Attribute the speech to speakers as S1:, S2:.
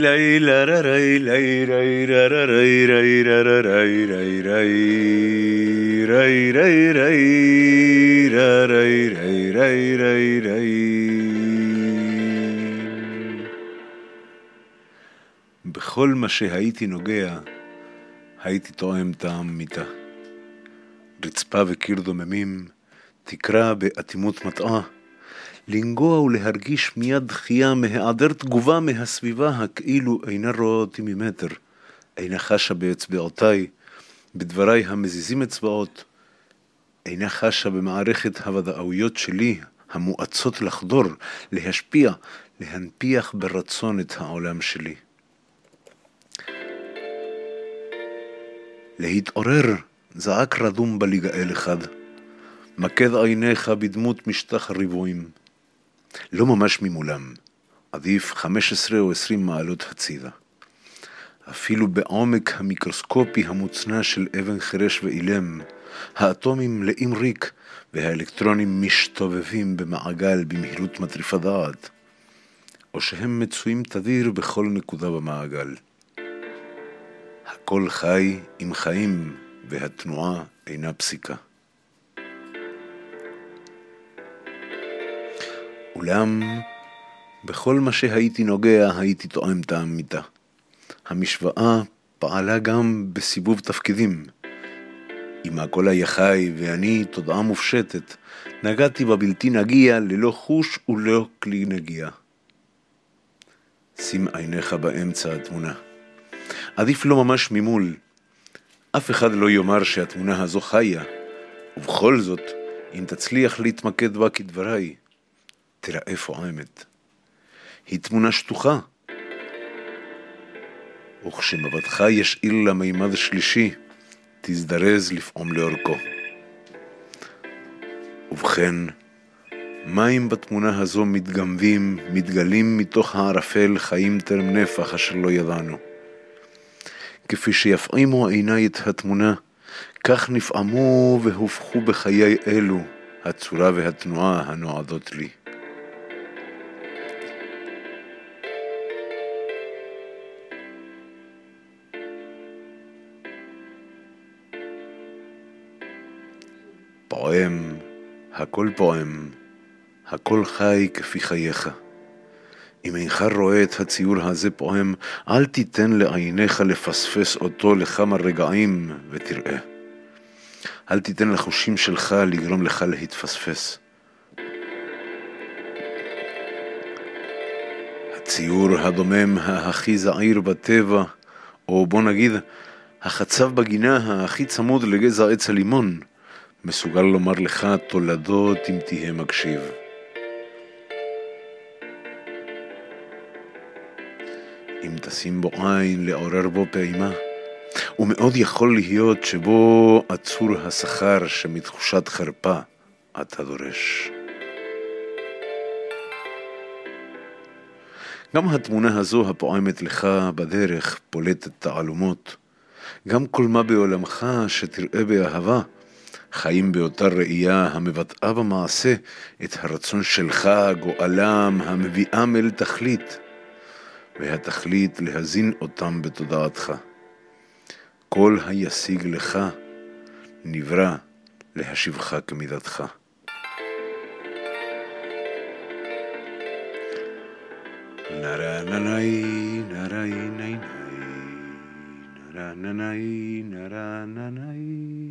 S1: לילה ריי ליי ריי ריי ריי ריי ריי ריי ריי ריי ריי ריי ריי ריי. בכל מה שהייתי נוגע הייתי טועם טעם מיטה. רצפה וקיר דוממים, תקרה באטימות מטעה, לנגוע ולהרגיש מיד דחייה מהיעדר תגובה מהסביבה הכאילו אינה רואה אותי ממטר, אינה חשה באצבעותיי, בדבריי המזיזים אצבעות, אינה חשה במערכת הוודאויות שלי המואצות לחדור, להשפיע, להנפיח ברצון את העולם שלי. להתעורר זעק רדום בליגאל אחד, מקד עיניך בדמות משטח ריבועים, לא ממש ממולם, עדיף 15 או 20 מעלות הצידה. אפילו בעומק המיקרוסקופי המוצנע של אבן חרש ואילם, האטומים מלאים ריק והאלקטרונים משתובבים במעגל במהירות מטריפה דעת, או שהם מצויים תדיר בכל נקודה במעגל. הכל חי עם חיים והתנועה אינה פסיקה. אולם בכל מה שהייתי נוגע הייתי טועם טעם מיטה. המשוואה פעלה גם בסיבוב תפקידים. אם הכל היה חי ואני תודעה מופשטת, נגעתי בבלתי נגיע ללא חוש ולא כלי נגיע. שים עיניך באמצע התמונה. עדיף לא ממש ממול. אף אחד לא יאמר שהתמונה הזו חיה. ובכל זאת, אם תצליח להתמקד בה כדבריי, תראה פועמת. היא תמונה שטוחה. וכשמבטך ישאיר למימד שלישי, תזדרז לפעום לאורכו. ובכן, מים בתמונה הזו מתגמבים, מתגלים מתוך הערפל חיים טרם נפח אשר לא ידענו. כפי שיפעימו עיניי את התמונה, כך נפעמו והופכו בחיי אלו הצורה והתנועה הנועדות לי. פועם, הכל חי כפי חייך. אם אינך רואה את הציור הזה פועם, אל תיתן לעיניך לפספס אותו לכמה רגעים ותראה. אל תיתן לחושים שלך לגרום לך להתפספס. הציור הדומם הכי זעיר בטבע, או בוא נגיד, החצב בגינה הכי צמוד לגזע עץ הלימון, מסוגל לומר לך תולדות אם תהיה מקשיב. אם תשים בו עין לעורר בו פעימה, ומאוד יכול להיות שבו עצור השכר שמתחושת חרפה אתה דורש. גם התמונה הזו הפועמת לך בדרך פולטת תעלומות. גם כל מה בעולמך שתראה באהבה, חיים באותה ראייה המבטאה במעשה את הרצון שלך, גואלם, המביאם אל תכלית, והתכלית להזין אותם בתודעתך. כל הישיג לך נברא להשיבך כמידתך. נרא ננאי נרא ננאי נרא ננאי נרא ננאי